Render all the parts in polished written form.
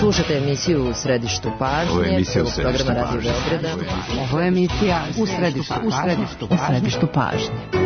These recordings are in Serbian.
Slušajte emisiju U središtu pažnje, programa Radio Beograda. Ovo je emisija U središtu pažnje.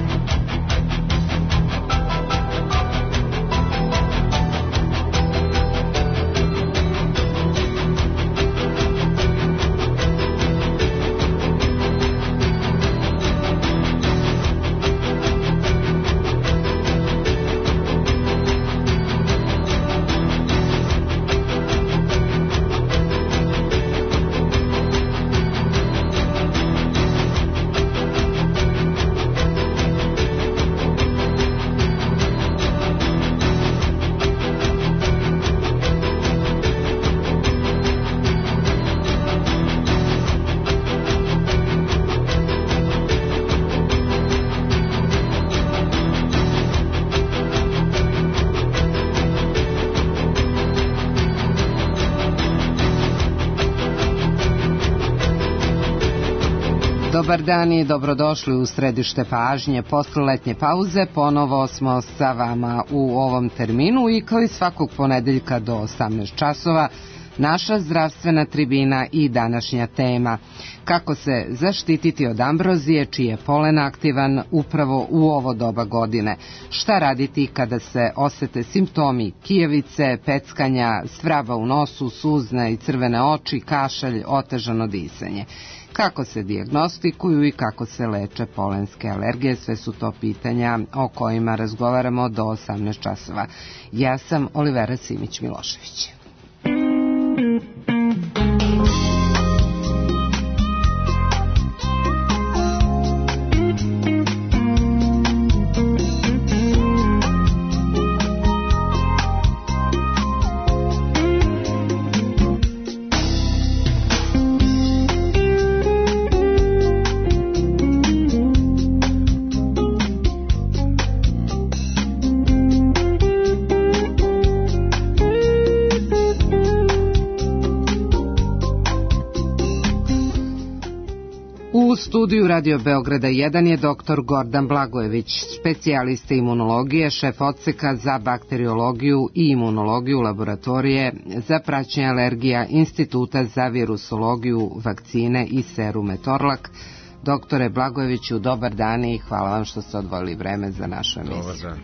Dobar dan i dobrodošli u središte pažnje. Posle letnje pauze ponovo smo sa vama u ovom terminu i kao i svakog ponedeljka do 18 časova naša zdravstvena tribina i današnja tema. Kako se zaštititi od ambrozije, čiji je polen aktivan upravo u ovo doba godine? Šta raditi kada se osete simptomi kijevice, peckanja, svraba u nosu, suzne i crvene oči, kašalj, otežano disanje? Kako se dijagnostikuju i kako se leče polenske alergije? Sve su to pitanja o kojima razgovaramo do 18 časova. Ja sam Olivera Simić-Milošević. U studiju Radio Beograda 1 je dr. Gordan Blagojević, specijalista imunologije, šef odseka za bakteriologiju i imunologiju laboratorije za praćenje alergija Instituta za virusologiju, vakcine i serume Torlak. Doktore Blagojeviću, dobar dan i hvala vam što ste odvojili vreme za našu emisiju. Dobar dan.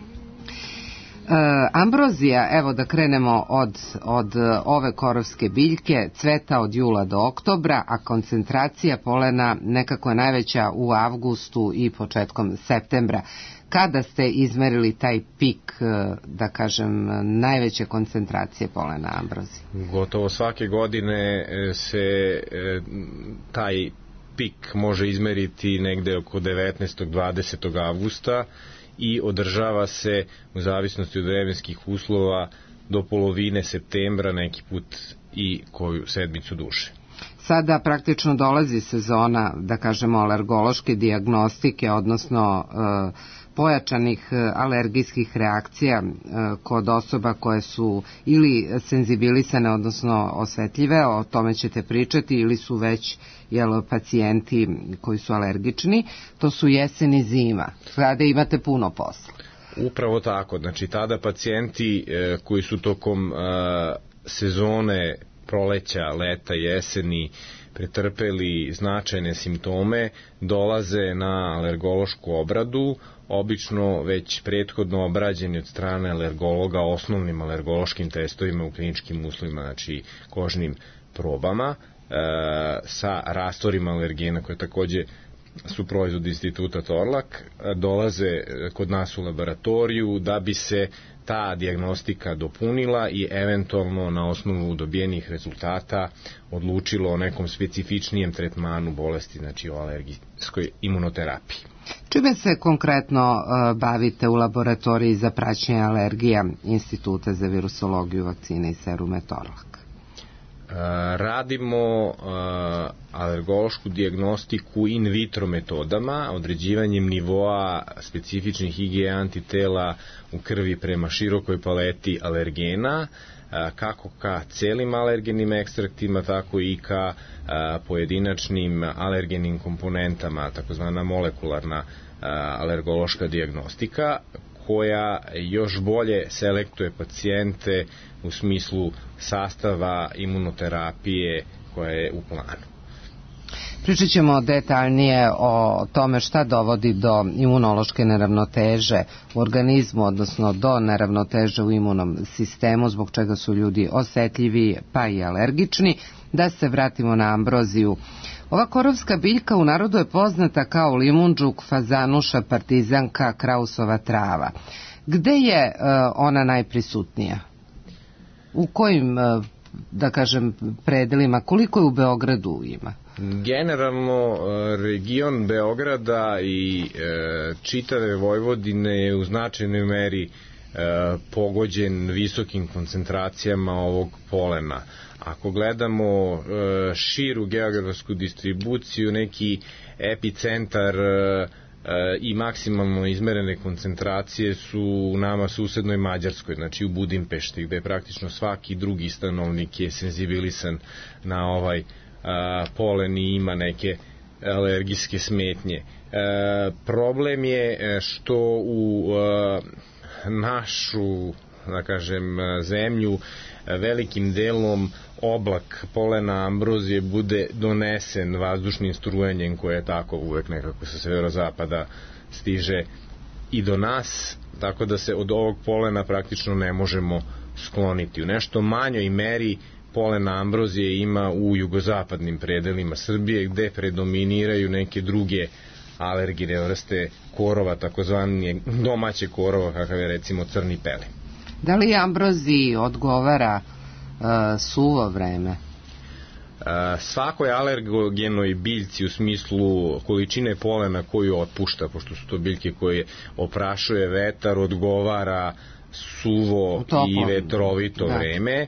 Ambrozija, evo da krenemo od ove korovske biljke, cveta od jula do oktobra, a koncentracija polena nekako je najveća u avgustu i početkom septembra. Kada ste izmerili taj pik, da kažem, najveće koncentracije polena ambrozije? Gotovo svake godine se taj pik može izmeriti negde oko 19. 20. avgusta i održava se u zavisnosti od vremenskih uslova do polovine septembra, neki put i koju sedmicu duže. Sada praktično dolazi sezona, da kažemo, alergološke dijagnostike, odnosno pojačanih alergijskih reakcija kod osoba koje su ili senzibilisane, odnosno osetljive, o tome ćete pričati, ili su već pacijenti koji su alergični. To su jesen i zima. Sada imate puno posla. Upravo tako. Znači, tada pacijenti koji su tokom sezone proleća, leta, jeseni pretrpeli značajne simptome, dolaze na alergološku obradu, obično već prethodno obrađeni od strane alergologa osnovnim alergološkim testovima u kliničkim uslovima, znači kožnim probama, sa rastvorima alergena koje takođe su proizvod Instituta Torlak, dolaze kod nas u laboratoriju da bi se ta dijagnostika dopunila i eventualno na osnovu dobijenih rezultata odlučilo o nekom specifičnijem tretmanu bolesti, znači o alergijskoj imunoterapiji. Čime se konkretno bavite u laboratoriji za praćenje alergija Instituta za virusologiju, vakcine i serume Torlak? Radimo alergološku dijagnostiku in vitro metodama, određivanjem nivoa specifičnih IgE antitela u krvi prema širokoj paleti alergena, kako ka celim alergenim ekstraktima, tako i ka pojedinačnim alergenim komponentama, takozvana molekularna alergološka dijagnostika, koja još bolje selektuje pacijente u smislu sastava imunoterapije koja je u planu. Pričat ćemo detaljnije o tome šta dovodi do imunološke neravnoteže u organizmu, odnosno do neravnoteže u imunom sistemu, zbog čega su ljudi osetljivi pa i alergični. Da se vratimo na ambroziju. Ova korovska biljka u narodu je poznata kao limundžuk, fazanuša, partizanka, krausova trava. Gde je ona najprisutnija? U kojim, da kažem, predelima? Koliko je u Beogradu ima? Generalno, region Beograda i čitave Vojvodine je u značajnoj meri pogođen visokim koncentracijama ovog polena. Ako gledamo širu geografsku distribuciju, neki epicentar i maksimalno izmerene koncentracije su u nama susednoj Mađarskoj, znači u Budimpešti, gde praktično svaki drugi stanovnik je senzibilisan na ovaj polen i ima neke alergijske smetnje. Problem je što u našu, da kažem, zemlju velikim delom oblak polena ambrozije bude donesen vazdušnim strujenjem koje je tako uvek nekako sa severozapada stiže i do nas, tako da se od ovog polena praktično ne možemo skloniti. U nešto manjoj meri polena ambrozije ima u jugozapadnim predelima Srbije gde predominiraju neke druge alergijne vrste korova, takozvani domaće korova, kakav je recimo crni pelin. Da li ambroziji odgovara suvo vreme? Svakoj alergogenoj biljci u smislu količine polena koju otpušta, pošto su to biljke koje oprašuje vetar, odgovara suvo i vetrovito vreme.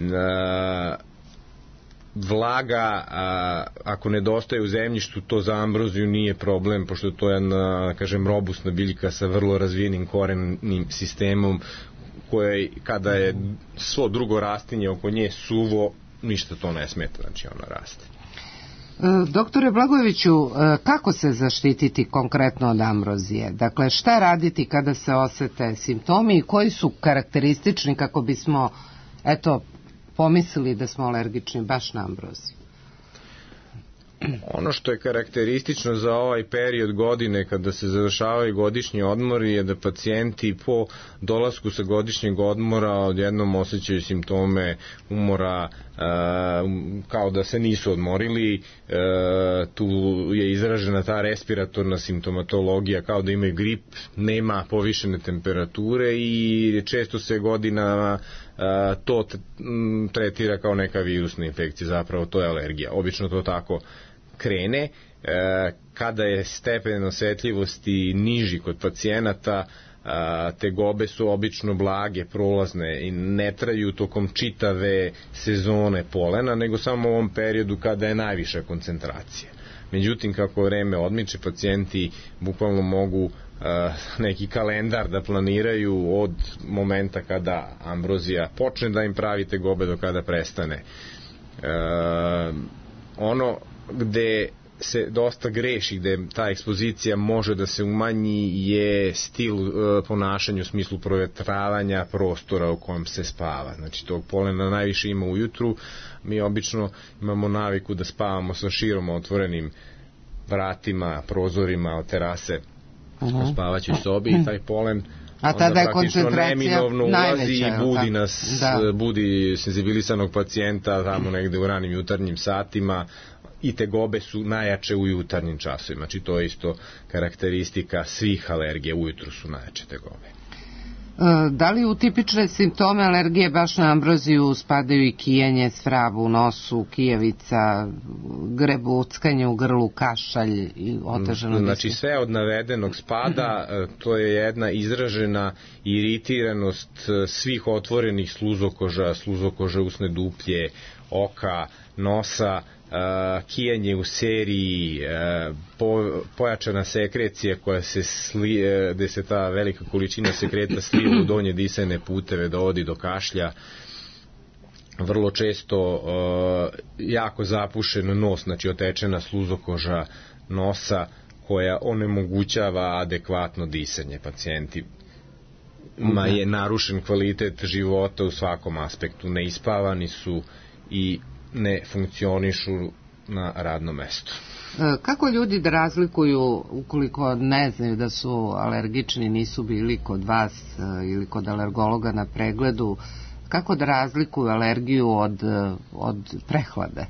Vlaga, ako nedostaje u zemljištu, to za ambroziju nije problem, pošto to je jedna, kažem, robustna biljka sa vrlo razvijenim korennim sistemom, koja kada je svo drugo rastinje oko nje suvo, ništa to ne smeta, znači ona raste. Doktore Blagojeviću, kako se zaštititi konkretno od ambrozije? Dakle, šta raditi kada se osete simptomi i koji su karakteristični kako bismo, pomislili da smo alergični baš na ambroziju? Ono što je karakteristično za ovaj period godine kada se završavaju godišnji odmori je da pacijenti po dolasku sa godišnjeg odmora odjednom osjećaju simptome umora, kao da se nisu odmorili. Tu je izražena ta respiratorna simptomatologija, kao da imaju grip, nema povišene temperature i često se godinama to tretira kao neka virusna infekcija, zapravo to je alergija. Obično to tako krene. Kada je stepen osetljivosti niži kod pacijenata, tegobe su obično blage, prolazne i ne traju tokom čitave sezone polena, nego samo u ovom periodu kada je najviša koncentracija. Međutim, kako vreme odmiče, pacijenti bukvalno mogu neki kalendar da planiraju od momenta kada ambrozija počne da im pravi tegobe do kada prestane. Ono gde se dosta greši, gde ta ekspozicija može da se umanji, je stil ponašanja u smislu provetravanja prostora u kojem se spava. Znači, tog polena najviše ima ujutru. Mi obično imamo naviku da spavamo sa širom otvorenim vratima, prozorima od terase u spavaćoj sobi i taj polen onda praktično neminovno ulazi i budi nas, budi senzibilisanog pacijenta tamo negde u ranim jutarnjim satima i tegobe su najjače u jutarnjim časovima. Znači, to je isto karakteristika svih alergija, ujutru su najjače tegobe. Da li u tipične simptome alergije baš na ambroziju spadaju i kijanje, svrab u nosu, kijevica, grebuckanje u grlu, kašalj i otežano disanje? Znači, sve od navedenog spada, to je jedna izražena iritiranost svih otvorenih sluzokoža, usne duplje, oka, nosa, kijanje u seriji, pojačana sekrecija koja se gde se ta velika količina sekreta sliva u donje disajne puteve, dovodi do kašlja, vrlo često jako zapušen nos, znači otečena sluzokoža nosa koja onemogućava adekvatno disanje. Pacijenti je narušen kvalitet života u svakom aspektu. Neispavani su i ne funkcionišu na radnom mestu. Kako ljudi da razlikuju, ukoliko ne znaju da su alergični, nisu bili kod vas ili kod alergologa na pregledu, kako da razlikuju alergiju od prehlade?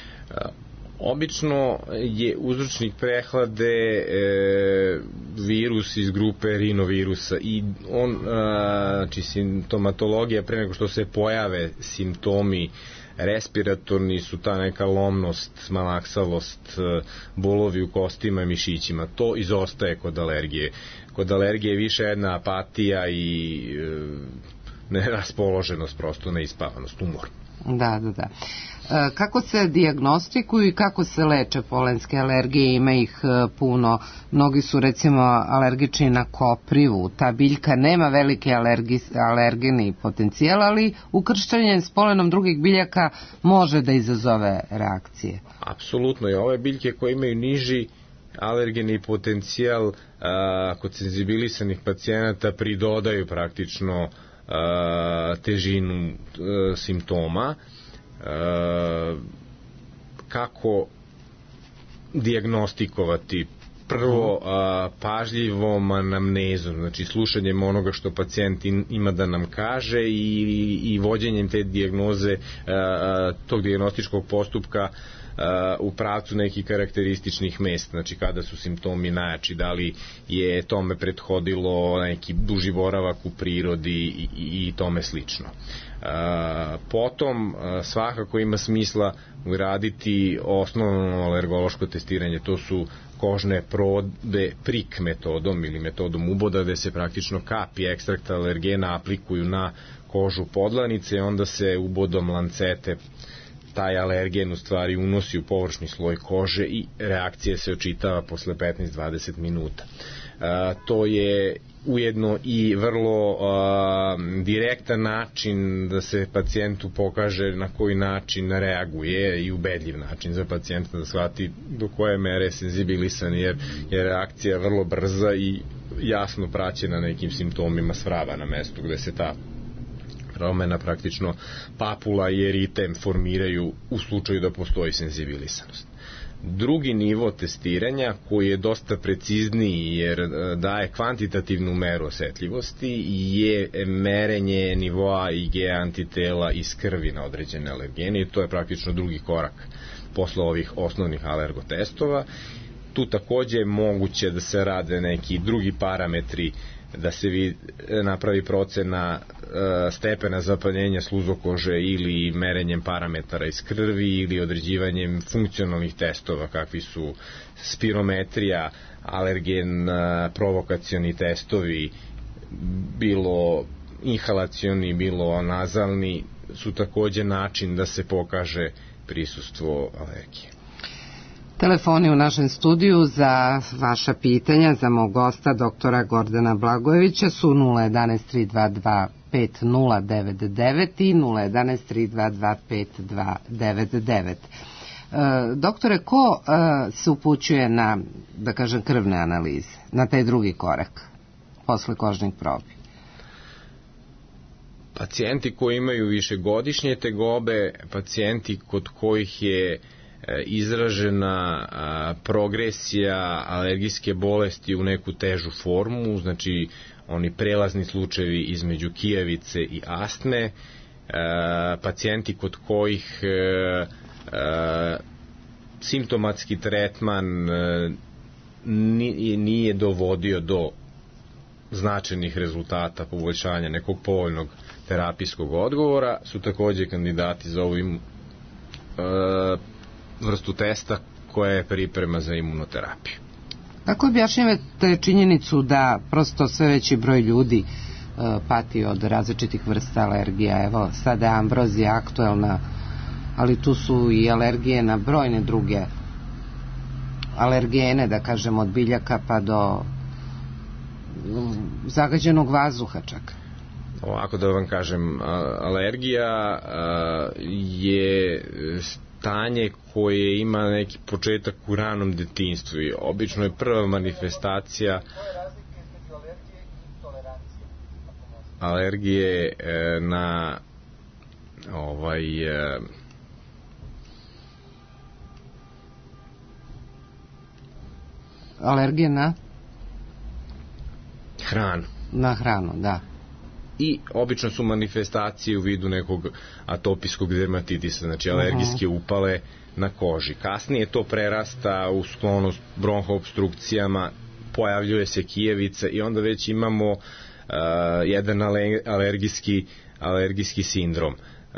Obično je uzročnik prehlade virus iz grupe rinovirusa i znači simptomatologija pre nego što se pojave simptomi respiratorni su ta neka lomnost, malaksalost, bolovi u kostima i mišićima. To izostaje kod alergije. Kod alergije je više jedna apatija i neraspoloženost, prosto neispavanost, umor. Da. Kako se dijagnostikuju i kako se leče polenske alergije? Ima ih puno. Mnogi su recimo alergični na koprivu. Ta biljka nema veliki alergeni potencijal, ali ukrštanjem s polenom drugih biljaka može da izazove reakcije. Apsolutno. I ove biljke koje imaju niži alergeni potencijal kod senzibilisanih pacijenata pridodaju praktično težinu simptoma. Kako dijagnostikovati? Prvo, pažljivom anamnezom, znači slušanjem onoga što pacijent ima da nam kaže i vođenjem te dijagnoze, tog dijagnostičkog postupka u pravcu nekih karakterističnih mesta, znači kada su simptomi najjači, da li je tome prethodilo neki duži boravak u prirodi i tome slično. Potom svakako ima smisla uraditi osnovno alergološko testiranje, to su kožne probe prik metodom ili metodom uboda, gde se praktično kapi ekstrakta alergena aplikuju na kožu podlanice i onda se ubodom lancete taj alergen u stvari unosi u površni sloj kože i reakcija se očitava posle 15-20 minuta. To je ujedno i vrlo direktan način da se pacijentu pokaže na koji način reaguje i ubedljiv način za pacijenta da shvati do koje mere je senzibilisan, jer je reakcija vrlo brza i jasno praćena nekim simptomima svrava na mestu gde se ta promena praktično papula i eritem formiraju u slučaju da postoji senzibilisanost. Drugi nivo testiranja, koji je dosta precizniji jer daje kvantitativnu meru osetljivosti, je merenje nivoa IgE antitela iz krvi na određene alergene i to je praktično drugi korak posle ovih osnovnih alergotestova. Tu takođe je moguće da se rade neki drugi parametri, da se napravi procena stepena zapaljenja sluzokože ili merenjem parametara iz krvi ili određivanjem funkcionalnih testova kakvi su spirometrija, alergen provokacioni testovi, bilo inhalacioni, bilo nazalni, su takođe način da se pokaže prisustvo alergije. Telefoni u našem studiju za vaša pitanja za mog gosta, doktora Gordana Blagojevića, su 011 322 5099 i 011 322 5299. Doktore, ko se upućuje na, da kažem, krvne analize, na taj drugi korak posle kožnih probi? Pacijenti koji imaju višegodišnje tegobe, pacijenti kod kojih je izražena progresija alergijske bolesti u neku težu formu, znači oni prelazni slučajevi između kijavice i astme, pacijenti kod kojih simptomatski tretman nije dovodio do značajnih rezultata poboljšanja nekog povoljnog terapijskog odgovora, su takođe kandidati za ovu vrstu testa koja je priprema za imunoterapiju. Kako objašnjavate činjenicu da prosto sve veći broj ljudi pati od različitih vrsta alergija? Evo, sada je ambrozija aktuelna, ali tu su i alergije na brojne druge alergene, da kažem, od biljaka pa do zagađenog vazduha čak. Ovako da vam kažem, alergija je stanje koje ima neki početak u ranom detinjstvu i obično je prva manifestacija. alergije na alergije na hranu. Na hranu, da. I obično su manifestacije u vidu nekog atopijskog dermatitisa, znači alergijske upale na koži. Kasnije to prerasta u sklonost bronhoobstrukcijama, pojavljuje se kijevica i onda već imamo jedan alergijski sindrom.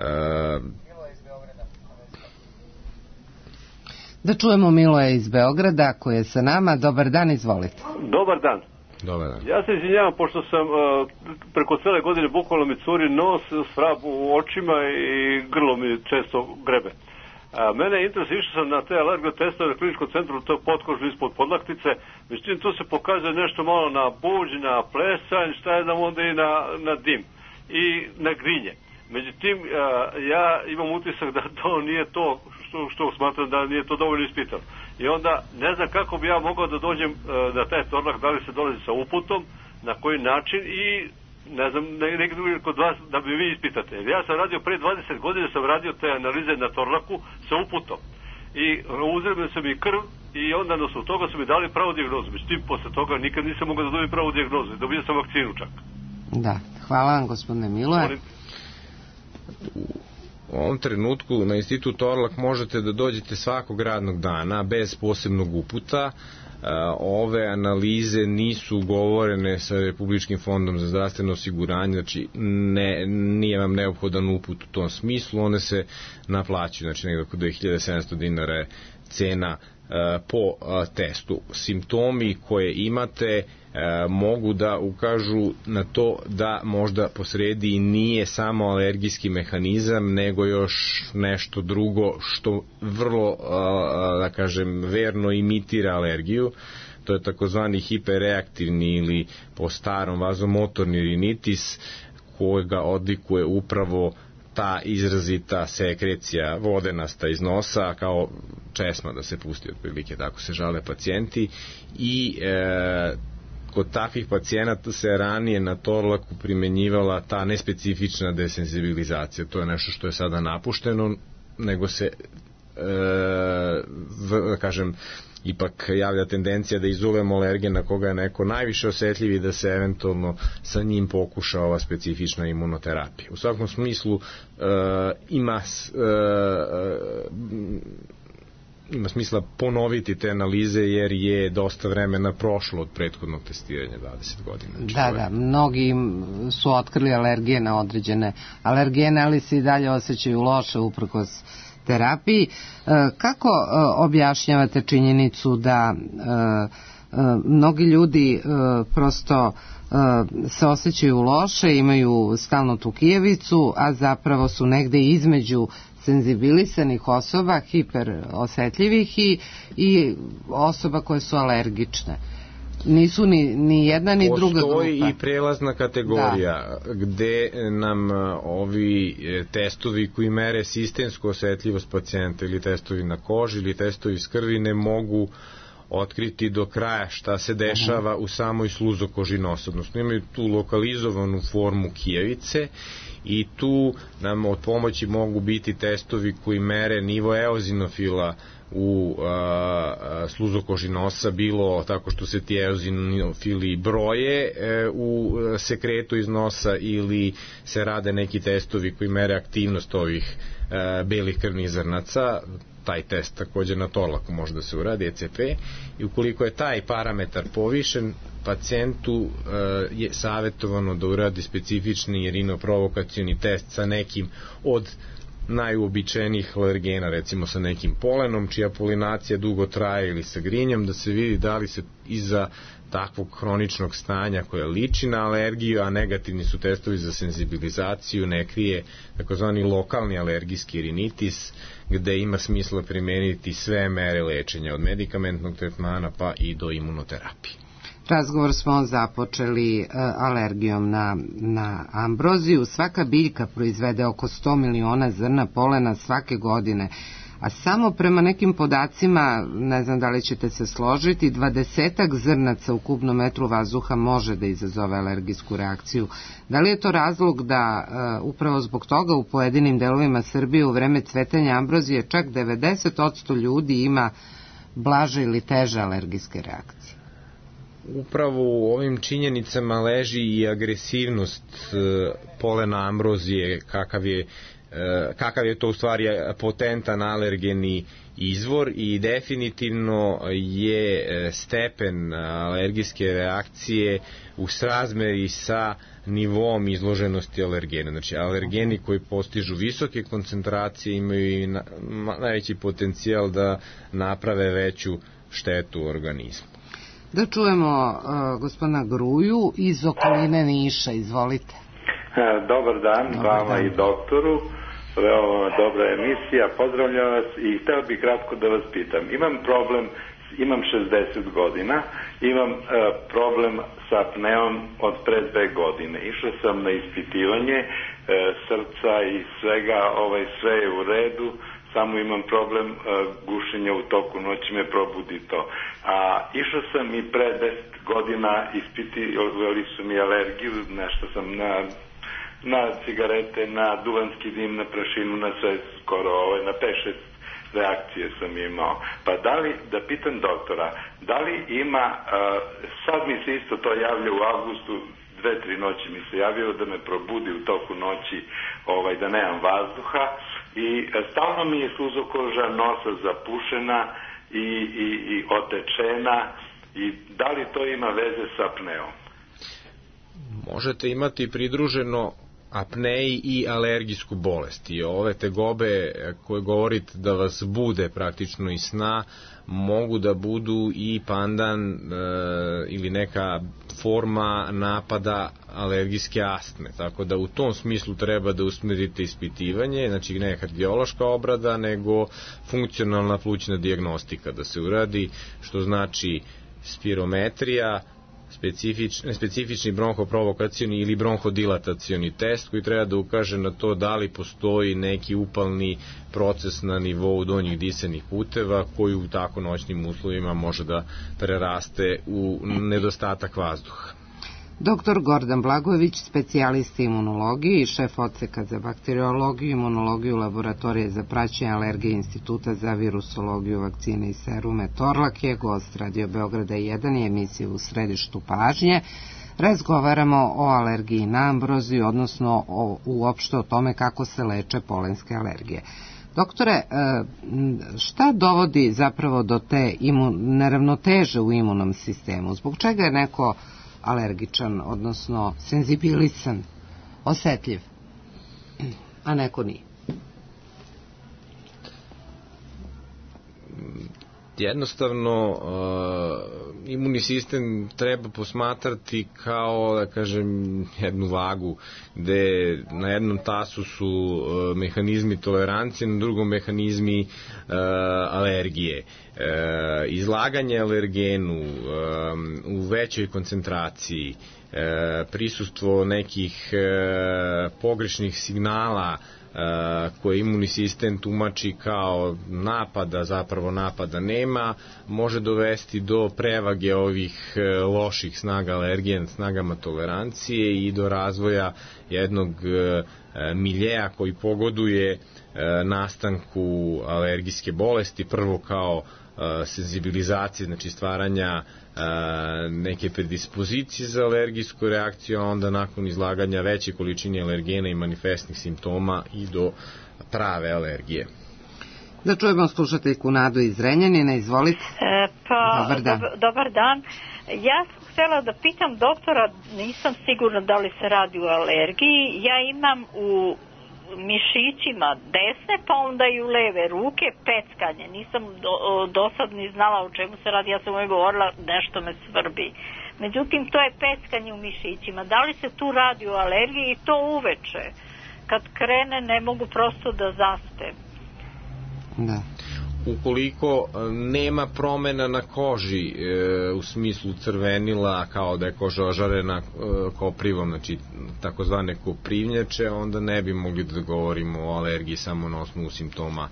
Da čujemo Miloja iz Beograda koji je sa nama. Dobar dan, izvolite. Dobar dan. Dobar dan. Ja se izvinjavam pošto sam preko cele godine bukvalno mi curi nos, svrab u očima i grlo mi često grebe. Mene je interes, išao sam na te alergotestove na kliničkom centru, to je potkožno ispod podlaktice, međutim tu se pokazuje nešto malo na buđ, na plesanj, šta je znam onda i na dim i na grinje. Međutim, ja imam utisak da to nije to što smatram da nije to dovoljno ispitano. I onda ne znam kako bi ja mogao da dođem na taj torlak, da li se dolazi sa uputom, na koji način i ne znam, neki drugi kod vas da bi vi ispitate. Jer ja sam radio pre 20 godina, sam radio te analize na torlaku sa uputom. I uzeli sam i krv i onda na osnovu toga su mi dali pravu dijagnozu. Međutim, posle toga nikad nisam mogao da dobijem pravu dijagnozu. Dobio sam vakcinu čak. Da, hvala vam gospodine Miloje. U ovom trenutku na Institut Torlak možete da dođete svakog radnog dana bez posebnog uputa. Ove analize nisu ugovorene sa Republičkim fondom za zdravstveno osiguranje, znači nije vam neophodan uput u tom smislu, one se naplaćuju, znači negdje oko 2700 dinara je cena po testu. Simptomi koje imate mogu da ukažu na to da možda posredi nije samo alergijski mehanizam, nego još nešto drugo što vrlo, da kažem, verno imitira alergiju. To je takozvani hiperreaktivni ili po starom vazomotorni rinitis, kojega odlikuje upravo ta izrazita sekrecija vodenasta iz nosa, kao česma da se pusti otprilike, tako se žale pacijenti. I kod takvih pacijenata se ranije na torlaku primenjivala ta nespecifična desenzibilizacija. To je nešto što je sada napušteno, nego se da kažem, ipak javlja tendencija da izolujemo alergen na koga je neko najviše osetljiv i da se eventualno sa njim pokuša ova specifična imunoterapija. U svakom smislu ima smisla ponoviti te analize jer je dosta vremena prošlo od prethodnog testiranja 20 godina. Da, mnogi su otkrili alergije na određene alergene, ali se i dalje osjećaju loše uprkos terapiji. Kako objašnjavate činjenicu da mnogi ljudi prosto se osjećaju loše, imaju stalno tu kijevicu, a zapravo su negde između senzibilisanih osoba, hiperosetljivih i osoba koje su alergične? Nisu ni jedna ni druga grupa. Postoji i prelazna kategorija gde nam ovi testovi koji mere sistemsku osetljivost pacijenta ili testovi na koži ili testovi iz krvi ne mogu otkriti do kraja šta se dešava u samoj sluzokoži nosa. Odnosno imaju tu lokalizovanu formu kijevice i tu nam od pomoći mogu biti testovi koji mere nivo eozinofila u sluzokoži nosa, bilo tako što se ti eozinofili broje u sekretu iz nosa ili se rade neki testovi koji mere aktivnost ovih belih krvnih zrnaca. Taj test također na torlaku može da se uradi, ECP, i ukoliko je taj parametar povišen, pacijentu je savjetovano da uradi specifični rinoprovokacioni test sa nekim od najuobičajenijih alergena, recimo sa nekim polenom, čija polinacija dugo traje, ili sa grinjem, da se vidi da li se iza takvog hroničnog stanja koje liči na alergiju, a negativni su testovi za senzibilizaciju, ne krije takozvani lokalni alergijski rinitis, gde ima smisla primeniti sve mere lečenja, od medikamentnog tretmana pa i do imunoterapije. Razgovor smo započeli alergijom na ambroziju. Svaka biljka proizvede oko 100 miliona zrna polena svake godine, a samo prema nekim podacima, ne znam da li ćete se složiti, 20 zrnaca u kubnom metru vazduha može da izazove alergijsku reakciju. Da li je to razlog da upravo zbog toga u pojedinim delovima Srbije u vreme cvetanja ambrozije čak 90% ljudi ima blaže ili teže alergijske reakcije? Upravo u ovim činjenicama leži i agresivnost polena ambrozije, kakav je to u stvari potentan alergeni izvor i definitivno je stepen alergijske reakcije u srazmeri sa nivom izloženosti alergena. Znači, alergeni koji postižu visoke koncentracije imaju i najveći potencijal da naprave veću štetu u organizmu. Da čujemo gospodina Gruju iz okoline Niša, izvolite. Dobar dan vama i doktoru, veoma dobra emisija, pozdravljam vas i hteo bih kratko da vas pitam. Imam 60 godina, imam problem sa apneom od pre 2 godine. Išao sam na ispitivanje srca i svega, sve je u redu, samo imam problem gušenja u toku noći, me probudi to. A išao sam i pre 10 godina, ispitivali su mi alergiju, nešto sam na cigarete, na duvanski dim, na prašinu, na sve skoro, na 5-6 reakcije sam imao. Pa da pitam doktora, da li ima, sad mi se isto to javlja u avgustu, 2-3 noći mi se javio da me probudi u toku noći, da nemam vazduha i stalno mi je suzokoža nosa zapušena i otečena i da li to ima veze sa apneom? Možete imati pridruženo apneji i alergijsku bolest i ove tegobe koje govorite da vas bude praktično iz sna mogu da budu i pandan ili neka forma napada alergijske astme, tako da u tom smislu treba da usmerite ispitivanje, znači ne kardiološka obrada nego funkcionalna plućna dijagnostika da se uradi, što znači spirometrija, specifični bronhoprovokacioni ili bronhodilatacioni test koji treba da ukaže na to da li postoji neki upalni proces na nivou donjih disenih puteva koji u tako noćnim uslovima može da preraste u nedostatak vazduha. Dr. Gordan Blagojević, specijalista imunologije i šef odseka za bakteriologiju i imunologiju laboratorije za praćenje alergije Instituta za virusologiju, vakcine i serume Torlak je gost Radio Beograda 1 i emisije U središtu pažnje. Razgovaramo o alergiji na ambroziju, odnosno uopšte o tome kako se leče polenske alergije. Doktore, šta dovodi zapravo do te neravnoteže u imunom sistemu? Zbog čega je neko alergičan, odnosno senzibilisan, osetljiv, a neko nije? Jednostavno, imunni sistem treba posmatrati kao, da kažem, jednu vagu, gde na jednom tasu su mehanizmi tolerancije, na drugom mehanizmi alergije. Izlaganje alergenu u većoj koncentraciji, prisustvo nekih pogrešnih signala koje imunni sistem tumači kao napada, zapravo napada nema, može dovesti do prevage ovih loših snaga alergije nad snagama tolerancije i do razvoja jednog miljeja koji pogoduje nastanku alergijske bolesti, prvo kao senzibilizacije, znači stvaranja neke predispozicije za alergijsku reakciju, a onda nakon izlaganja veće količine alergena i manifestnih simptoma i do prave alergije. Da čujemo slušateljku Nadu iz Zrenjanina, izvolite. Dobar dan. Dobar dan. Ja sam htjela da pitam doktora, nisam sigurna da li se radi o alergiji. Ja imam u mišićima desne, pa onda i u leve ruke peckanje. Nisam do sad ni znala o čemu se radi, ja sam uvijek govorila nešto me svrbi. Međutim, to je peckanje u mišićima. Da li se tu radi o alergiji i to uveče? Kad krene ne mogu prosto da zaspem. Da. Ukoliko nema promena na koži u smislu crvenila, kao da je koža ožarena koprivom, znači takozvane koprivnjače, onda ne bi mogli da govorimo o alergiji samo na osnovu simptoma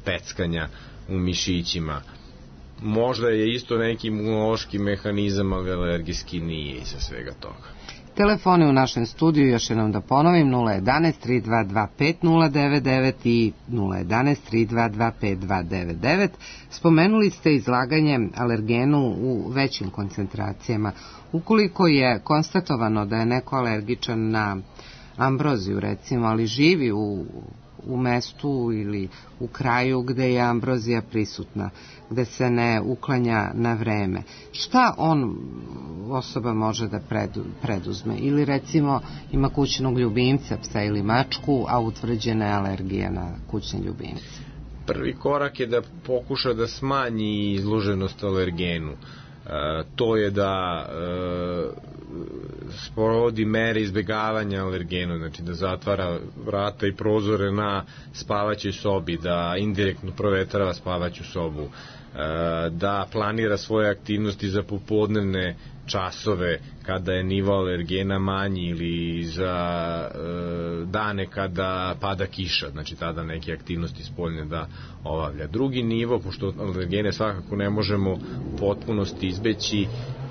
peckanja u mišićima. Možda je isto neki imunološki mehanizam, ali alergijski nije iza svega toga. Telefoni u našem studiju, još jednom da ponovim, 011-3225-099 i 011-3225-299. Spomenuli ste izlaganje alergenu u većim koncentracijama. Ukoliko je konstatovano da je neko alergičan na ambroziju, recimo, ali živi u mestu ili u kraju gde je ambrozija prisutna, gde se ne uklanja na vreme, šta osoba može da preduzme? Ili recimo ima kućnog ljubimca, psa ili mačku, a utvrđena je alergija na kućne ljubimce. Prvi korak je da pokuša da smanji izloženost alergenu. To je da sprovodi mere izbjegavanja alergenu, znači da zatvara vrata i prozore na spavaćoj sobi, da indirektno provetrava spavaću sobu, da planira svoje aktivnosti za popodnevne časove kada je nivo alergena manji ili za dane kada pada kiša, znači tada neke aktivnosti spoljne da obavlja. Drugi nivo, pošto alergene svakako ne možemo u potpunosti izbeći,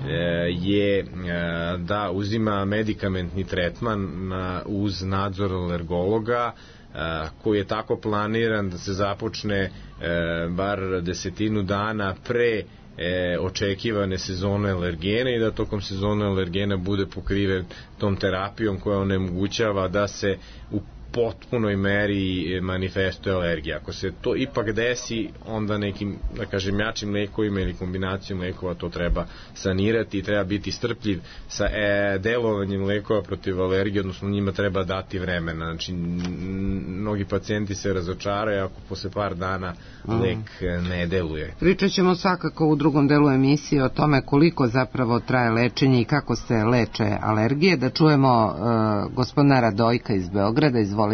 je da uzima medikamentni tretman uz nadzor alergologa, koji je tako planiran da se započne bar 10 dana pre očekivane sezone alergena i da tokom sezone alergena bude pokriven tom terapijom koja onemogućava da se u potpunoj meri manifestuje alergija. Ako se to ipak desi, onda nekim, da kažem, jačim lekovima ili kombinacijom lekova to treba sanirati i treba biti strpljiv sa delovanjem lekova protiv alergije, odnosno njima treba dati vremena. Znači, mnogi pacijenti se razočaraju ako posle par dana lek ne deluje. Pričat ćemo svakako u drugom delu emisije o tome koliko zapravo traje lečenje i kako se leče alergije. Da čujemo gospodina Radojka iz Beograda. Izvolite.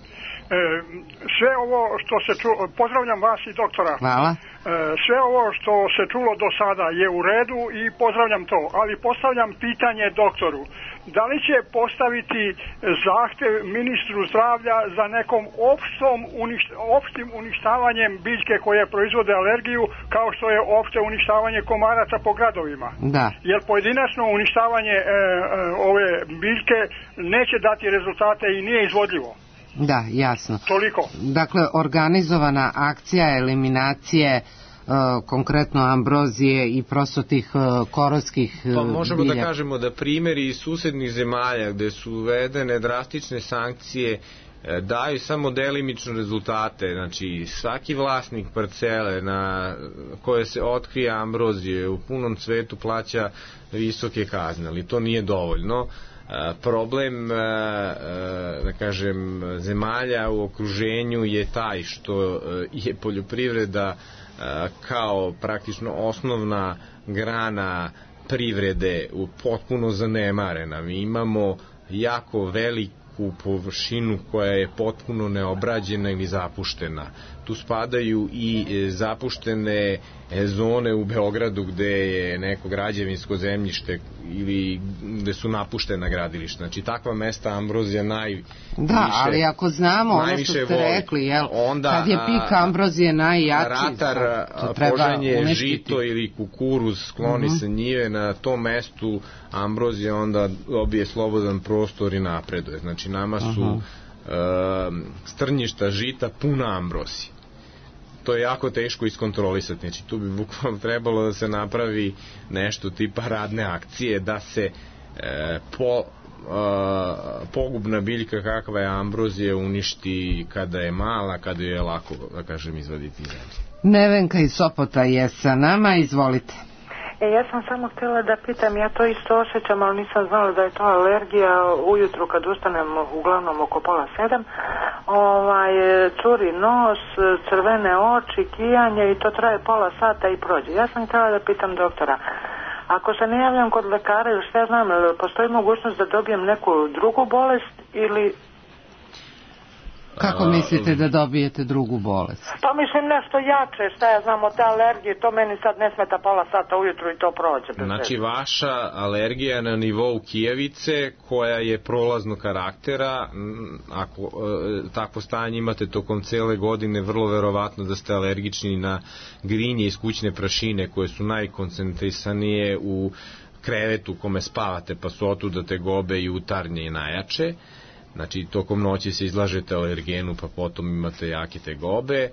Sve ovo što se čulo, pozdravljam vas i doktora. Hvala. Sve ovo što se čulo do sada je u redu i pozdravljam to, ali postavljam pitanje doktoru. Da li će postaviti zahtev ministru zdravlja za nekom opštim uništavanjem biljke koje proizvode alergiju, kao što je opšte uništavanje komaraca po gradovima? Da. Jer pojedinačno uništavanje ove biljke neće dati rezultate i nije izvodljivo. Da, jasno. Toliko. Dakle, organizovana akcija eliminacije konkretno ambrozije i prosto tih korovskih bilja. Pa možemo da kažemo da primjeri iz susednih zemalja gde su uvedene drastične sankcije daju samo delimično rezultate. Znači, svaki vlasnik parcele na koje se otkrije ambrozije u punom svetu plaća visoke kazne, ali to nije dovoljno. Problem, da kažem, zemalja u okruženju je taj što je poljoprivreda kao praktično osnovna grana privrede potpuno zanemarena. Mi imamo jako veliku površinu koja je potpuno neobrađena ili zapuštena. Tu spadaju i zapuštene zone u Beogradu gde je neko građevinsko zemljište ili gde su napuštena gradilišta. Znači takva mesta ambrozija najviše. Da, ali ako znamo ono što ste rekli, kad je pik ambrozije najjači, ratar požanje žito ili kukuruz skloni se njive, na tom mestu ambrozija onda dobije slobodan prostor i napreduje. Znači nama su strnjišta žita puna ambrozije. To je jako teško iskontrolisati. Znači, tu bi bukvalno trebalo da se napravi nešto tipa radne akcije, da se pogubna biljka kakva je ambrozija uništi kada je mala, kada je lako, da kažem, izvaditi iz zemlje. Nevenka iz Sopota je sa nama, izvolite. Ja sam samo htjela da pitam, ja to isto osjećam, ali nisam znala da je to alergija. Ujutru kad ustanem, uglavnom oko 6:30, curi nos, crvene oči, kijanje i to traje pola sata i prođe. Ja sam htjela da pitam doktora, ako se ne javljam kod lekara ili što ja znam, postoji mogućnost da dobijem neku drugu bolest ili... Kako mislite da dobijete drugu bolest? Pa mislim nešto jače, šta ja znam od te alergije, to meni sad ne smeta pola sata ujutru i to prođe. Znači vaša alergija na nivou kijevice koja je prolaznog karaktera, ako takvo stanje imate tokom cele godine, vrlo verovatno da ste alergični na grinje iz kućne prašine koje su najkoncentrisanije u krevetu kome spavate, pa su otuda tegobe i utarnje i najjače. Znači, tokom noći se izlažete alergenu, pa potom imate jake tegobe.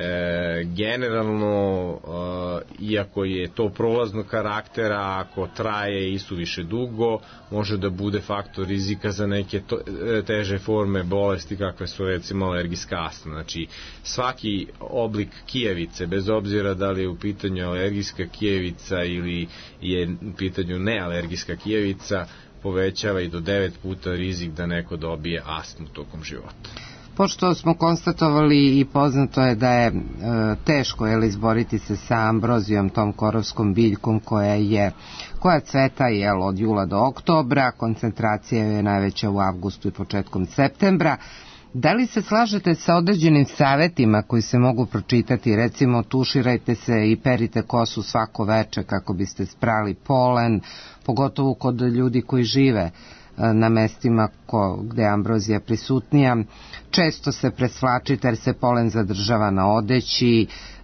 Generalno, iako je to prolaznog karaktera, ako traje i suviše dugo, može da bude faktor rizika za neke teže forme bolesti kakve su recimo alergijska astma. Znači, svaki oblik kijevice, bez obzira da li je u pitanju alergijska kijevica ili je u pitanju nealergijska kijevica, povećava i do 9 puta rizik da neko dobije astmu tokom života. Pošto smo konstatovali i poznato je da je teško izboriti se sa ambrozijom, tom korovskom biljkom koja cveta od jula do oktobra, koncentracija je najveća u avgustu i početkom septembra. Da li se slažete sa određenim savetima koji se mogu pročitati, recimo tuširajte se i perite kosu svako veče kako biste sprali polen, pogotovo kod ljudi koji žive na mestima gde je ambrozija prisutnija, često se presvlačite jer se polen zadržava na odeći,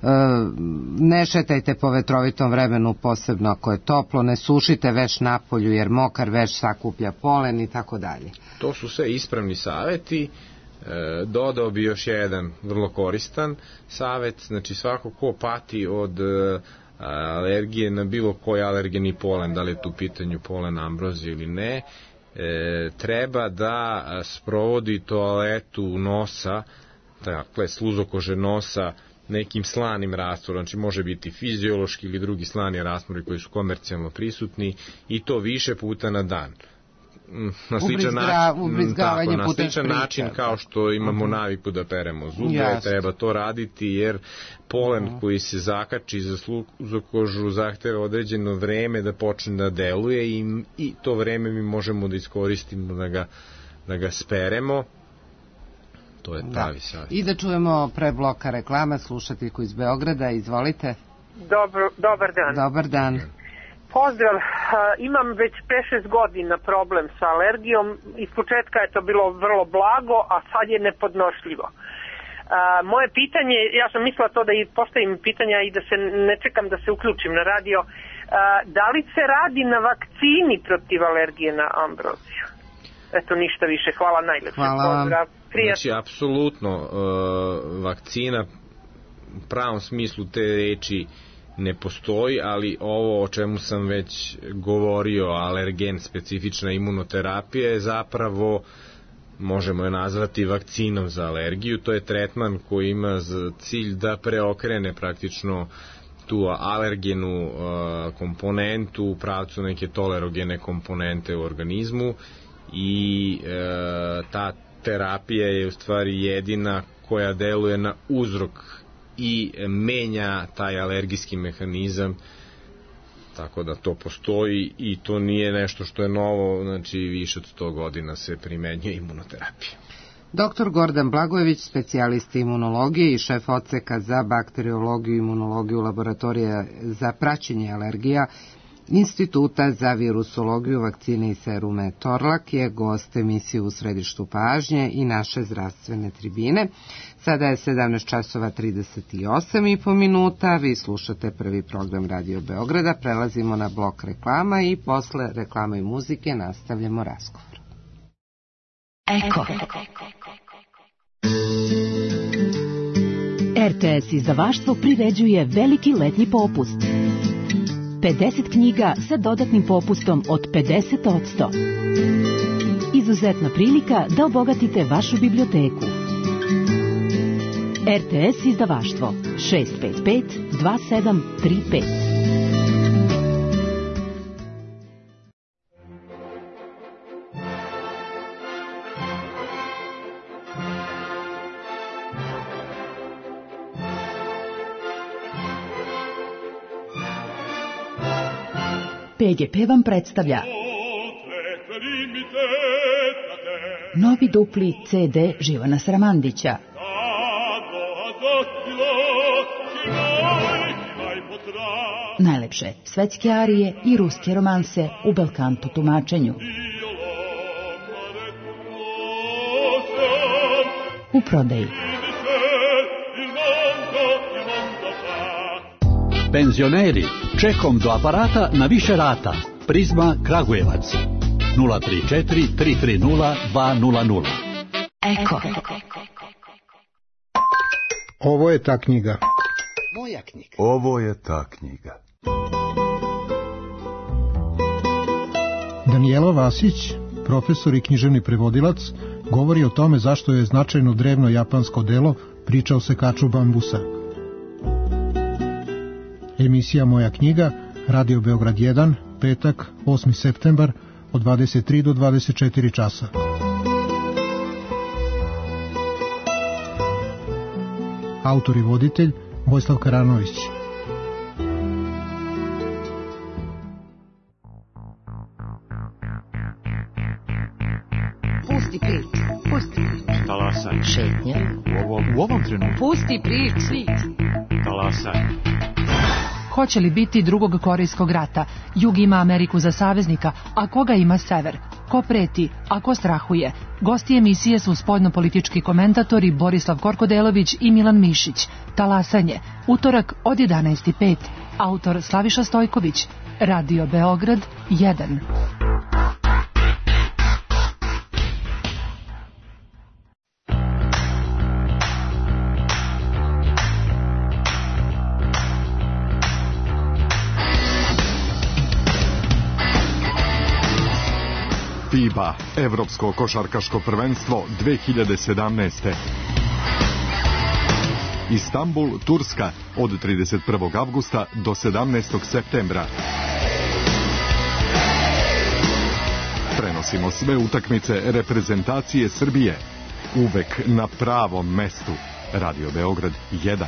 ne šetajte po vetrovitom vremenu, posebno ako je toplo, ne sušite veš napolju jer mokar veš sakuplja polen i tako dalje. To su sve ispravni saveti. Dodao bi još jedan vrlo koristan savet, znači svako ko pati od alergije na bilo koji alergeni polen, da li je tu u pitanju polen ambrozije ili ne, treba da sprovodi toaletu nosa, dakle sluzokože nosa, nekim slanim rastvorom, znači može biti fiziološki ili drugi slani rastvori koji su komercijalno prisutni i to više puta na dan. Na sličan način kao što imamo naviku da peremo zube, treba to raditi jer polen koji se zakači za sluzokožu zahteva određeno vreme da počne da deluje i to vreme mi možemo da iskoristimo da ga speremo. To je pravi savjet. I da čujemo pre bloka reklama slušateljku iz Beograda, izvolite. Dobar dan. Dobar dan. Pozdrav, imam već 5-6 godina problem sa alergijom, iz početka je to bilo vrlo blago, a sad je nepodnošljivo. Moje pitanje, ja sam mislila to da i postavim pitanja i da se ne čekam da se uključim na radio, da li se radi na vakcini protiv alergije na ambroziju? Eto, ništa više, hvala najlepše. Pozdrav. Znači, apsolutno, vakcina u pravom smislu te reči ne postoji, ali ovo o čemu sam već govorio, alergen, specifična imunoterapija je zapravo, možemo je nazvati vakcinom za alergiju. To je tretman koji ima za cilj da preokrene praktično tu alergenu komponentu u pravcu neke tolerogene komponente u organizmu i ta terapija je u stvari jedina koja deluje na uzrok i menja taj alergijski mehanizam, tako da to postoji i to nije nešto što je novo, znači više od 100 godina se primenjuje imunoterapija. Dr. Gordan Blagojević, specijalista imunologije i šef odseka za bakteriologiju i imunologiju laboratorija za praćenje alergija Instituta za virusologiju, vakcine i serume Torlak, je gost emisije U središtu pažnje i naše zdravstvene tribine. Sada je 17 časova 38,5 minuta. Vi slušate prvi program Radio Beograda. Prelazimo na blok reklama i posle reklama i muzike nastavljamo razgovor. Eko. RTS izdavaštvo priređuje veliki letnji popust. 50 knjiga sa dodatnim popustom od 50%. Izuzetna prilika da obogatite vašu biblioteku. RTS izdavaštvo 655 2735. PGP vam predstavlja novi dupli CD Živana Sramandića. Najlepše svetske arije i ruske romanse u belkanto tumačenju. U prodaji. Penzioneri, čekom do aparata na više rata. Prizma Kragujevac 034 330 200. Eko. Ovo je ta knjiga. Moja knjiga. Ovo je ta knjiga. Danijela Vasić, profesor i književni prevodilac, govori o tome zašto je značajno drevno japansko delo Priča o sekaču bambusa. Emisija Moja knjiga, Radio Beograd 1, petak, 8. septembar, od 23 do 24 časa. Autor i voditelj Vojislav Karanović. Pusti priču. Pusti priču. Talasaj. Šetnja. U ovom trenutku. Pusti priču. Talasaj. Hoće li biti drugog Korejskog rata? Jug ima Ameriku za saveznika, a koga ima sever? Ko preti, a ko strahuje? Gosti emisije su spoljnopolitički komentatori Borislav Korkodelović i Milan Mišić. Talasanje, utorak od 11:05. Autor Slaviša Stojković. Radio Beograd 1. FIBA, Evropsko košarkaško prvenstvo 2017. Istanbul, Turska, od 31. avgusta do 17. septembra. Prenosimo sve utakmice reprezentacije Srbije. Uvek na pravom mestu. Radio Beograd 1.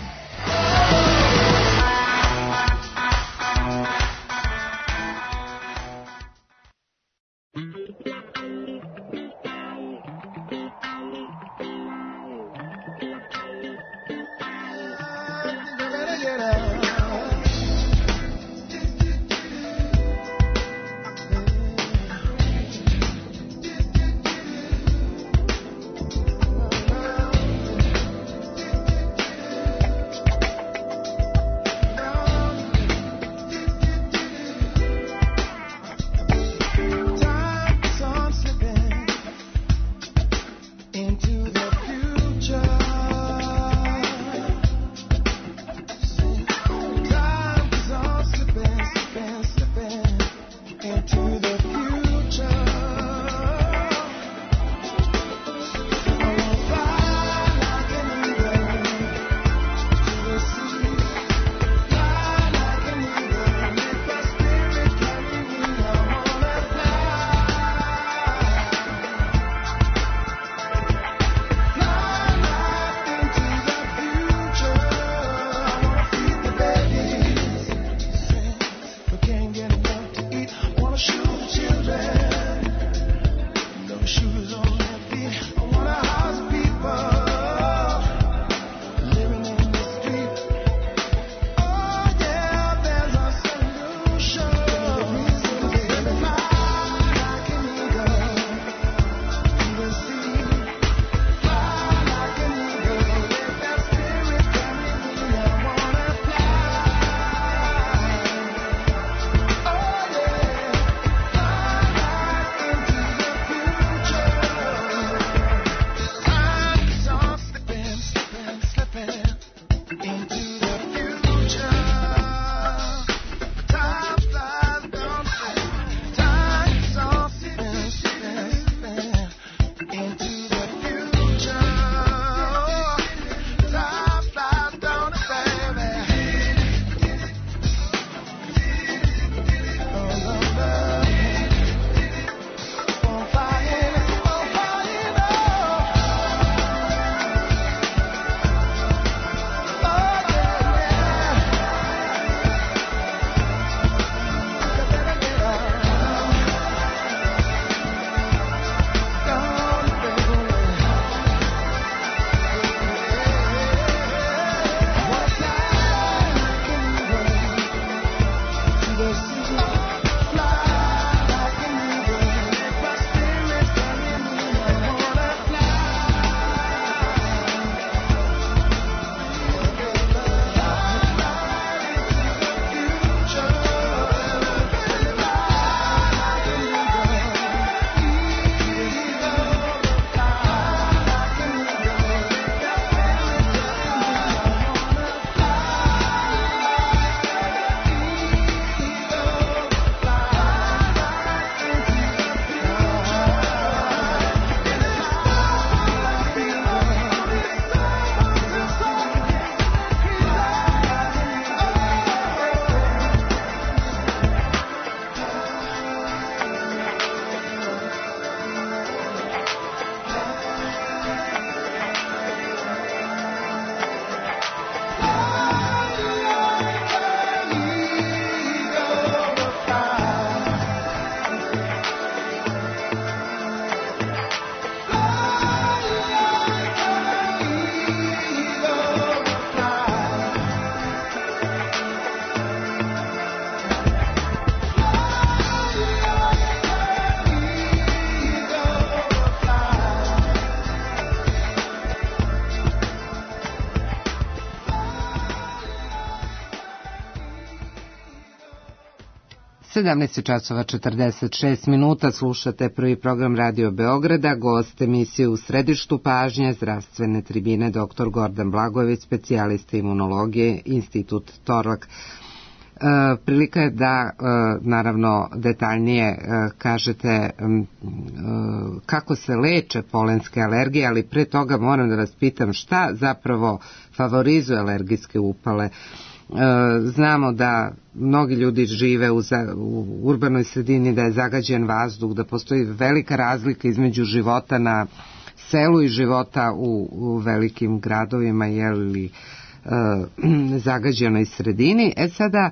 17:46 slušate prvi program Radio Beograda, gost emisije U središtu pažnje, zdravstvene tribine, dr. Gordan Blagojević, specijalista imunologije, Institut Torlak. Prilika je da, naravno, detaljnije kažete kako se leče polenske alergije, ali pre toga moram da vas pitam šta zapravo favorizuje alergijske upale. Znamo da mnogi ljudi žive u urbanoj sredini, da je zagađen vazduh, da postoji velika razlika između života na selu i života u velikim gradovima ili zagađenoj sredini. Sada,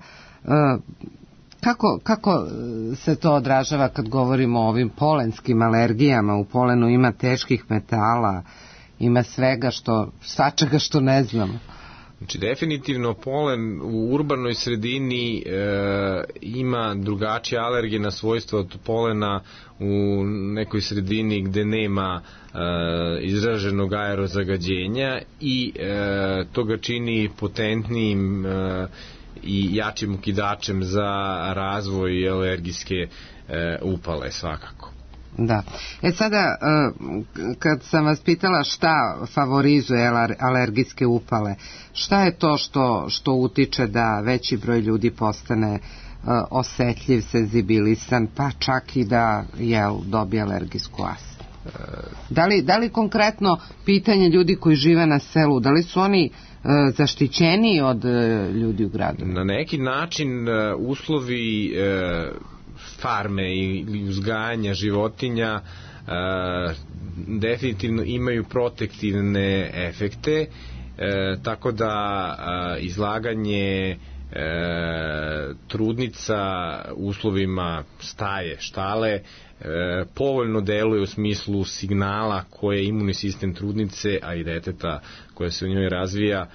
kako se to odražava kad govorimo o ovim polenskim alergijama? U polenu ima teških metala, ima svačega što ne znamo. Znači, definitivno polen u urbanoj sredini ima drugačije alergena svojstva od polena u nekoj sredini gde nema izraženog aerozagađenja i to ga čini potentnijim i jačim ukidačem za razvoj alergijske upale svakako. Da. Sada, kad sam vas pitala šta favorizuje alergijske upale, šta je to što utiče da veći broj ljudi postane osetljiv, senzibilisan, pa čak i da dobije alergijsku astmu? Da li konkretno pitanje ljudi koji žive na selu, da li su oni zaštićeniji od ljudi u gradu? Na neki način uslovi farme ili uzgajanja životinja definitivno imaju protektivne efekte, tako da izlaganje trudnica uslovima staje, štale povoljno deluje u smislu signala koje imunni sistem trudnice, a i deteta koje se u njoj razvija,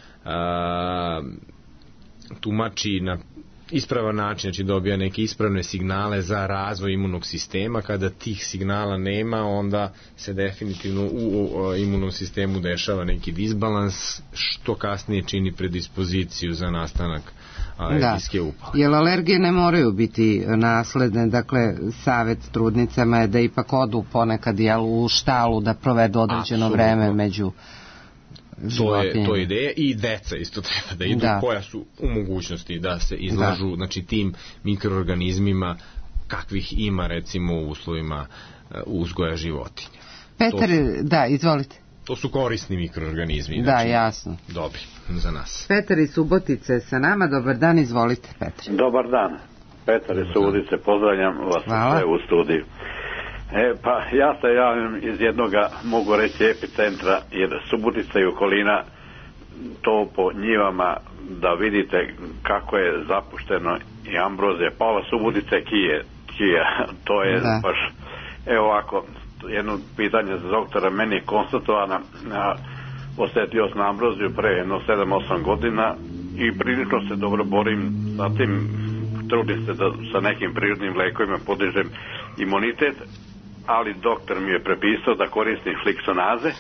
tumači na ispravan način, znači dobija neke ispravne signale za razvoj imunog sistema. Kada tih signala nema, onda se definitivno u imunom sistemu dešava neki disbalans, što kasnije čini predispoziciju za nastanak alergijske upale. Jer alergije ne moraju biti nasledne, dakle savjet trudnicama je da ipak odu ponekad u štalu da provedu određeno vreme među životinjama. To je ideja i deca isto treba da idu koja su u mogućnosti da se izlažu znači tim mikroorganizmima kakvih ima recimo u uslovima uzgoja životinja. Petar, izvolite. To su korisni mikroorganizmi. Znači, jasno. Dobri za nas. Petar iz Subotice sa nama, dobar dan, izvolite Petar. Dobar dan, Petar iz Subotice, pozdravljam vas sve u studiju. Pa ja se javim iz jednoga, mogu reći, epicentra, jer Subotica i okolina, to po njivama, da vidite kako je zapušteno i ambrozija, pa ova Subotica je Kija, to je baš, evo ovako, jedno pitanje za doktora, meni je konstatovana, osetio sam ambroziju pre jedno 7-8 godina i prilično se dobro borim, zatim trudim se da sa nekim prirodnim lekovima podižem imunitet, ali doktor mi je prepisao da koristim fliksonaze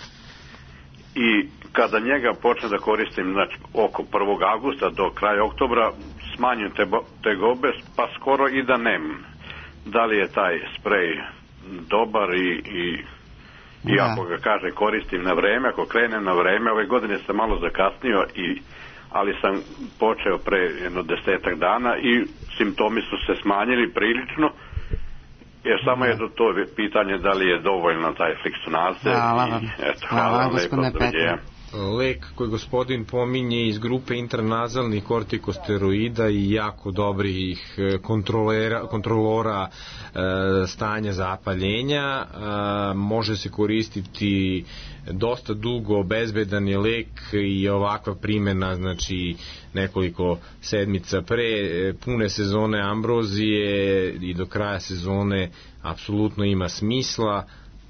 i kada njega počne da koristim, znači oko 1. augusta do kraja oktobra, smanjim tegobe, pa skoro i da nemam. Da li je taj sprej dobar i ako ga kaže koristim na vreme, ako krenem na vreme, ove godine sam malo zakasnio, ali sam počeo pre jedno 10 dana i simptomi su se smanjili prilično. Jer samo je to pitanje da li je dovoljno taj fliksonaze. Hvala gospodine Petar. Lek koji gospodin pominje iz grupe intranazalnih kortikosteroida i jako dobrih kontrolora stanja zapaljenja, može se koristiti dosta dugo, bezbedan je lek i ovakva primjena, znači nekoliko sedmica pre pune sezone ambrozije i do kraja sezone apsolutno ima smisla.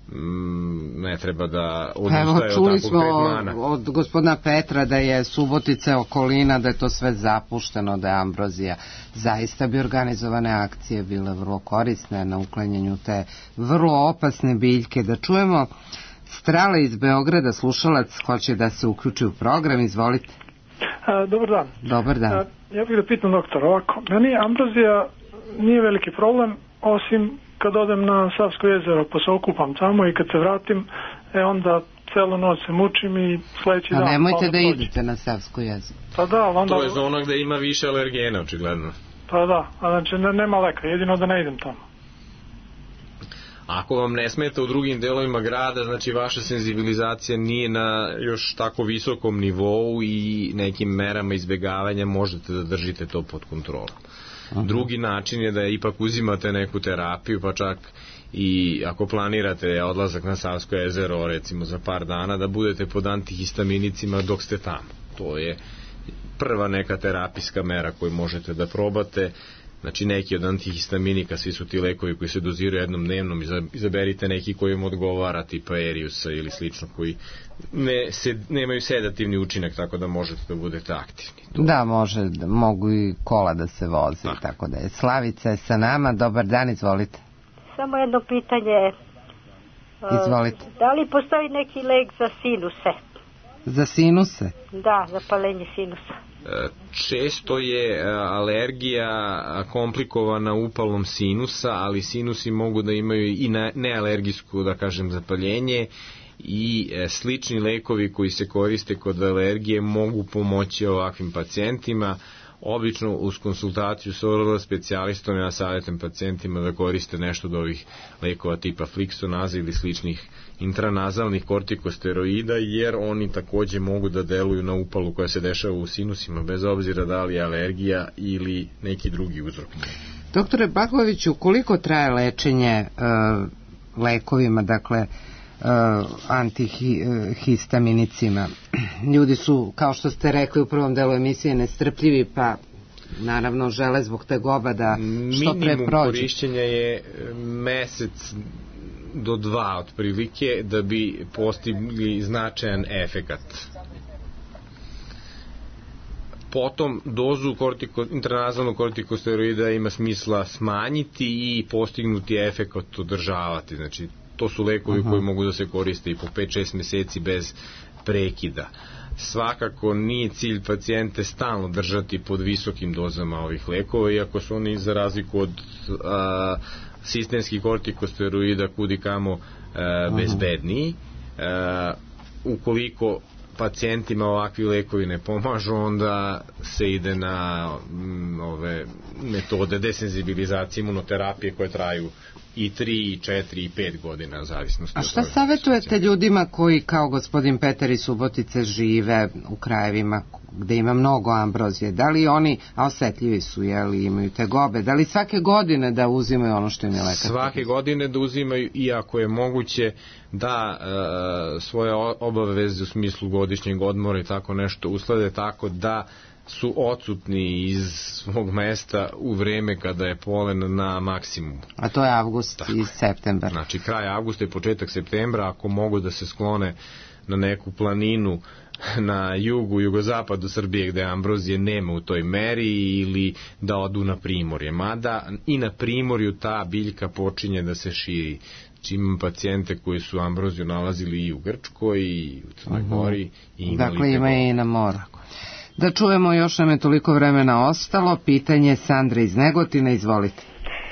Ne treba da odustaje od čuli smo od gospodina Petra da je Subotica okolina, da je to sve zapušteno, da je ambrozija. Zaista bi organizovane akcije bile vrlo korisne na uklanjanju te vrlo opasne biljke. Da čujemo Strale iz Beograda, slušalac hoće da se uključi u program, izvolite. Dobar dan. Dobar dan. Ja bih da pitam doktora ovako, meni ambrozija nije veliki problem, osim kad odem na Savsko jezero, pa se okupam tamo i kad se vratim, onda celu noć se mučim i sledeći dan... A nemojte da idete na Savsko jezero. Pa da, onda... To je zona gde ima više alergena, očigledno. Pa da, znači nema leka, jedino da ne idem tamo. Ako vam ne smeta u drugim delovima grada, znači vaša senzibilizacija nije na još tako visokom nivou i nekim merama izbjegavanja možete da držite to pod kontrolom. Drugi način je da ipak uzimate neku terapiju, pa čak i ako planirate odlazak na Savsko jezero recimo za par dana, da budete pod antihistaminicima dok ste tamo. To je prva neka terapijska mera koju možete da probate. Znači neki od antihistaminika, svi su ti lekovi koji se doziraju jednom dnevnom, izaberite neki koji im odgovara, tipa Eriusa ili slično, koji nemaju sedativni učinak, tako da možete da budete aktivni. Da, mogu i kola da se voze, tako da je. Slavica je sa nama, dobar dan, izvolite. Samo jedno pitanje. Izvolite. Da li postoji neki lek za sinuse? Za sinuse? Da, zapaljenje sinusa. Često je alergija komplikovana upalom sinusa, ali sinusi mogu da imaju i nealergijsku, da kažem, zapaljenje i slični lekovi koji se koriste kod alergije mogu pomoći ovakvim pacijentima. Obično uz konsultaciju sa specijalistom ja savjetujem pacijentima da koriste nešto od ovih lekova tipa Flixonaza ili sličnih intranazalnih kortikosteroida, jer oni takođe mogu da deluju na upalu koja se dešava u sinusima, bez obzira da li je alergija ili neki drugi uzrok. Doktore Bakoviću, koliko traje lečenje lekovima, dakle antihistaminicima? Ljudi su, kao što ste rekli u prvom delu emisije, nestrpljivi, pa naravno žele zbog tegoba da što pre prođe. Minimum korišćenja je mesec do 2 otprilike da bi postigli značajan efekat. Potom dozu intranazalnog kortikosteroida ima smisla smanjiti i postignuti efekat održavati. Znači, to su lekovi koji mogu da se koriste i po 5-6 meseci bez prekida. Svakako nije cilj pacijente stalno držati pod visokim dozama ovih lekova, iako su oni za razliku od sistemskih kortikosteroida kudikamo bezbedniji. Ukoliko pacijentima ovakvi lekovi ne pomažu, onda se ide na ove metode desenzibilizacije, imunoterapije koje traju i 3, i 4, i 5 godina, zavisnosti. A šta savjetujete ljudima koji kao gospodin Petar iz Subotice žive u krajevima gde ima mnogo ambrozije? Da li oni, a osetljivi su, jeli, imaju tegobe, da li svake godine da uzimaju ono što im je lekar? Svake godine da uzimaju, iako je moguće da svoje obaveze u smislu godišnjeg odmora i tako nešto uslede tako da su odsutni iz svog mesta u vreme kada je polen na maksimumu. A to je avgust i septembar. Znači kraj avgusta i početak septembra, ako mogu da se sklone na neku planinu na jugu, jugozapadu Srbije gde ambrozije nema u toj meri, ili da odu na primorje. Mada i na primorju ta biljka počinje da se širi. Znači imam pacijente koji su ambroziju nalazili i u Grčkoj i u Crnoj Gori. Dakle ima i na moru. Da čujemo, još nam je toliko vremena ostalo. Pitanje Sandra iz Negotina, izvolite.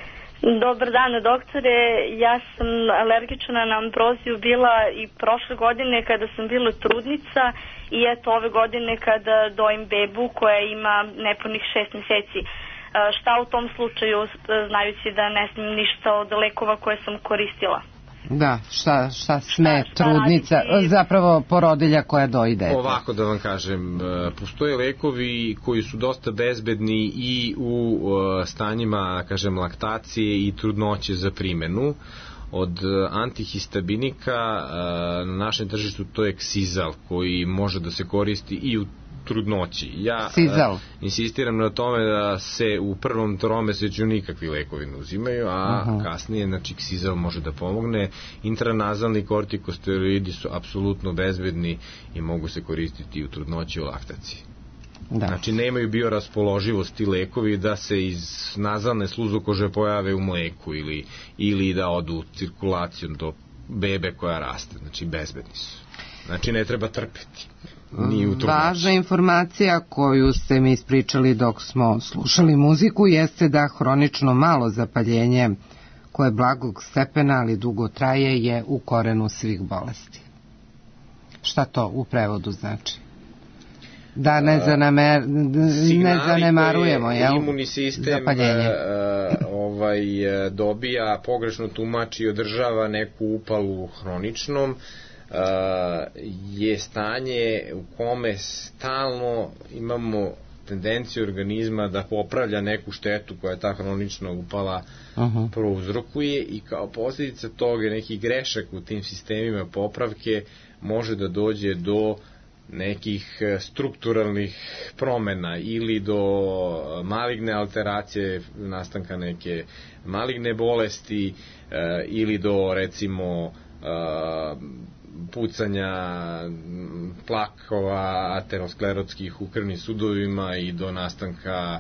Dobar dan, doktore. Ja sam alergična na ambroziju bila i prošle godine kada sam bila trudnica i eto ove godine kada dojim bebu koja ima nepunih 6 meseci. Šta u tom slučaju, znajući da ne smijem ništa od lekova koje sam koristila? Da, šta sme trudnica, zapravo porodilja koja doji dete? Ovako da vam kažem, postoje lekovi koji su dosta bezbedni i u stanjima, kažem, laktacije i trudnoće za primenu. Od antihistaminika na našem tržištu to je Xizal, koji može da se koristi i u trudnoći. Ja insistiram na tome da se u prvom tromesečju nikakvi lekovi ne uzimaju, a kasnije, znači, Xizal može da pomogne. Intranazalni kortikosteroidi su apsolutno bezbedni i mogu se koristiti i u trudnoći i u laktaciji. Znači, nemaju bioraspoloživost ti lekovi da se iz nazalne sluzokože pojave u mleku ili da odu u cirkulaciju do bebe koja raste. Znači, bezbedni su. Znači, ne treba trpiti. važna informacija koju ste mi ispričali dok smo slušali muziku jeste da hronično malo zapaljenje koje blagog stepena, ali dugo traje, je u korenu svih bolesti. Šta to u prevodu znači? Da ne zanemarujemo imunni sistem dobija, pogrešno tumači i održava neku upalu hroničnom, je stanje u kome stalno imamo tendenciju organizma da popravlja neku štetu koja ta hronična upala prouzrokuje, i kao posljedica toga nekih grešak u tim sistemima popravke može da dođe do nekih strukturalnih promena ili do maligne alteracije, nastanka neke maligne bolesti, ili do recimo pucanja plakova aterosklerotskih u krvnim sudovima i do nastanka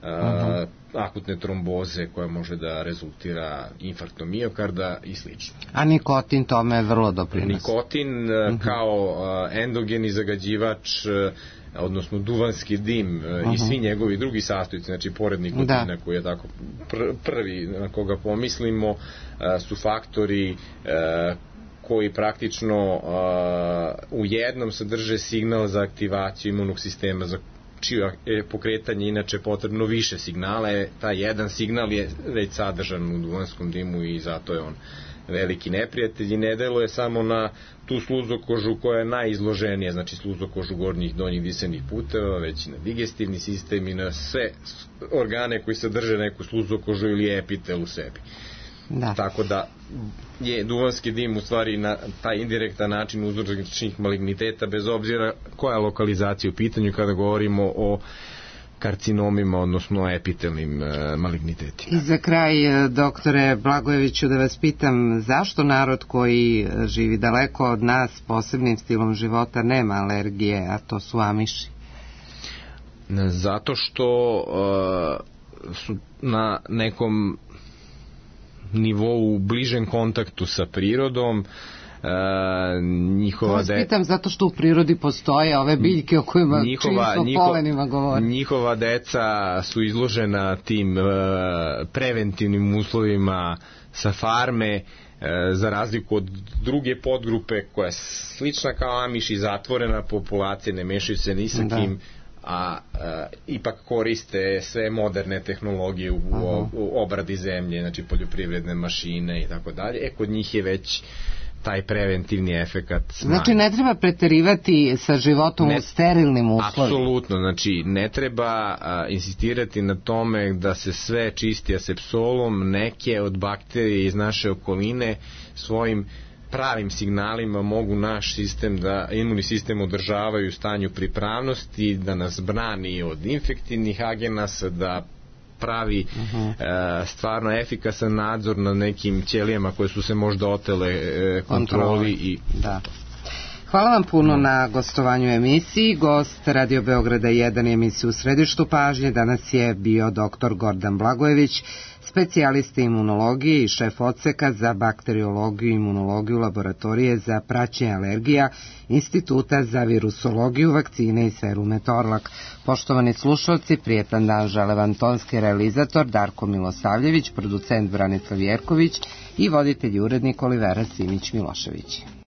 akutne tromboze koja može da rezultira infarktom miokarda i slično. A nikotin tome vrlo doprinosi. Nikotin kao endogeni zagađivač, odnosno duvanski dim i svi njegovi drugi sastojci, znači pored nikotina koji je tako prvi na koga pomislimo, su faktori koji praktično u jednom sadrže signal za aktivaciju imunog sistema, za čije je pokretanje inače potrebno više signala. Taj jedan signal je već sadržan u duvanskom dimu i zato je on veliki neprijatelj i ne deluje samo na tu sluzokožu koja je najizloženija, znači sluzokožu gornjih donjih disenih puteva, već i na digestivni sistem i na sve organe koji sadrže neku sluzokožu ili epitel u sebi. Tako da je duvanski dim u stvari na taj indirektan način uzročnik maligniteta, bez obzira koja je lokalizacija u pitanju kada govorimo o karcinomima, odnosno epitelnim malignitetima. I za kraj, doktore Blagojeviću, da vas pitam, zašto narod koji živi daleko od nas posebnim stilom života nema alergije, a to su Amiši? Zato što su na nekom nivou u bližem kontaktu sa prirodom, njihova pitam zato što u prirodi postoje ove biljke o kojima čisto polenima govori. Njihova deca su izložena tim preventivnim uslovima sa farme, za razliku od druge podgrupe koja je slična kao Amiši, zatvorena populacija, ne mešaju se ni sa kim, a ipak koriste sve moderne tehnologije u obradi zemlje, znači poljoprivredne mašine i tako dalje. Kod njih je već taj preventivni efekat smanjen. Znači ne treba preterivati sa životom u sterilnim uslovima. Apsolutno, znači ne treba insistirati na tome da se sve čisti asepsolom. Neke od bakterije iz naše okoline svojim pravim signalima mogu naš sistem, imunni sistem održavaju u stanju pripravnosti, da nas brani od infektivnih agenasa, da pravi stvarno efikasan nadzor na nekim ćelijama koje su se možda otele kontroli. Hvala vam puno na gostovanju emisiji. Gost Radio Beograda 1 emisiju U središtu pažnje danas je bio dr. Gordan Blagojević, specijalista imunologije i šef odseka za bakteriologiju i imunologiju laboratorije za praćenje alergija Instituta za virusologiju, vakcine i serume Torlak. Poštovani slušalci, prijetan dan žele vam tonski realizator Darko Milosavljević, producent Branislav Jerković i voditelj i urednik Olivera Simić Milošević.